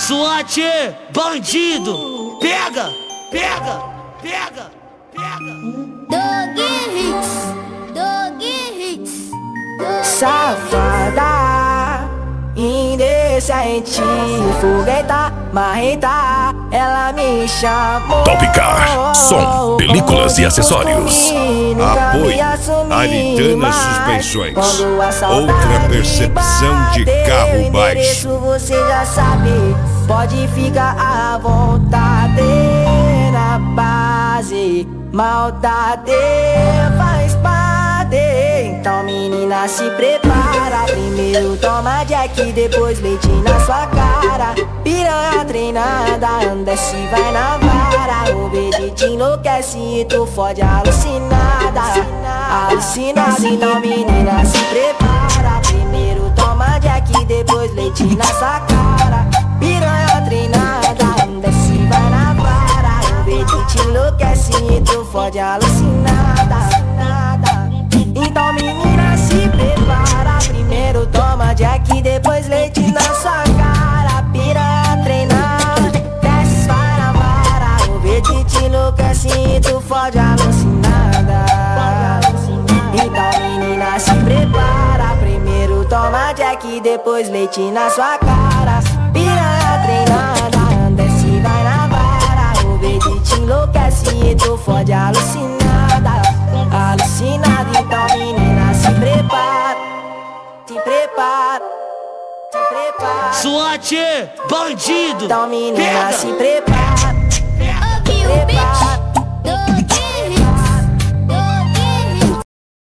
SWAT, bandido, pega, pega, pega, pega. Dog Hits. Safada, indecente, fogueta, marreta, ela me chamou. Topcar, som, películas e acessórios. Apoio, Aritana Suspensões. Outra percepção de carro baixo. Você já sabe, pode ficar à vontade. Na base, maldade faz parte. Então menina, se prepara. Primeiro toma Jack, depois leite na sua cara. Piranha treinada, desce e vai na vara. O beijo te enlouquece e tu fode alucinada. Alucinada, então menina, se prepara. Primeiro toma Jack, depois leite na sua cara. Piranha treinada, desce e vai na vara. O beijo te enlouquece e tu fode alucinada. Então menina, se prepara. Primeiro toma Jack, depois leite na sua cara. Piranha treinada, desce, vai na vara. O verde te enlouquece e tu fode alucinada. Então menina, se prepara. Primeiro toma Jack, depois leite na sua cara. Piranha treinada, desce, vai na vara. O verde te enlouquece e tu fode alucinada. Alucinada, então menina, se prepara. Se prepara, se prepara. SWAT, bandido, Então menina, pega, se prepara. Ouviu, bitch?